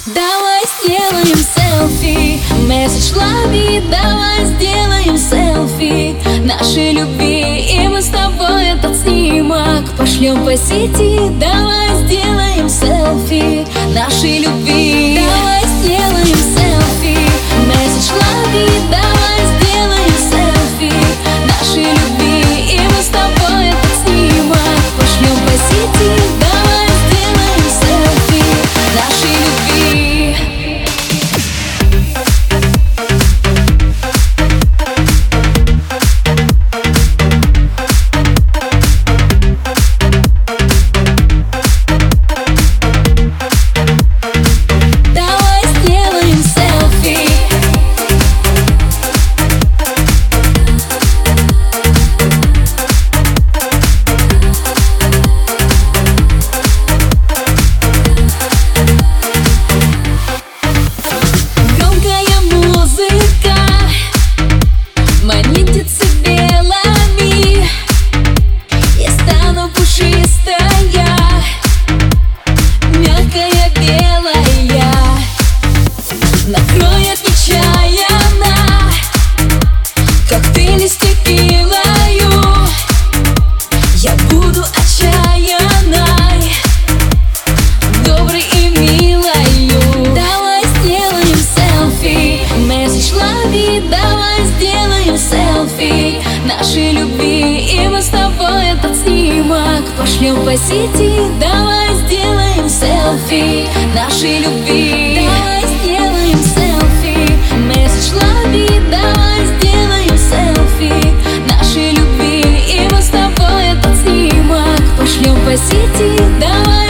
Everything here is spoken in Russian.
Давай сделаем селфи, месседж лови. Давай сделаем селфи нашей любви, и мы с тобой этот снимок пошлем по сети. Давай сделаем селфи нашей любви. Давай сделаем селфи, месседж лови. Давай сделаем селфи нашей любви, и мы с тобой этот снимок пошлем по сети. Давай сделаем селфи нашей любви. Давай сделаем селфи. Громкая музыка манит к себе, лови. Я стану пушистая, мягкая, белая. Накроет нечаянно коктейли с текилою. Я буду отчаянной, доброй и милою. Давай сделаем селфи, месседж лови. Давай сделаем селфи нашей любви, и мы с тобой этот снимок пошлем по сети. Давай сделаем селфи нашей любви. Давай сделаем селфи, месседж лови. Давай сделаем селфи нашей любви, и мы с тобой этот снимок пошлем по сети. Давай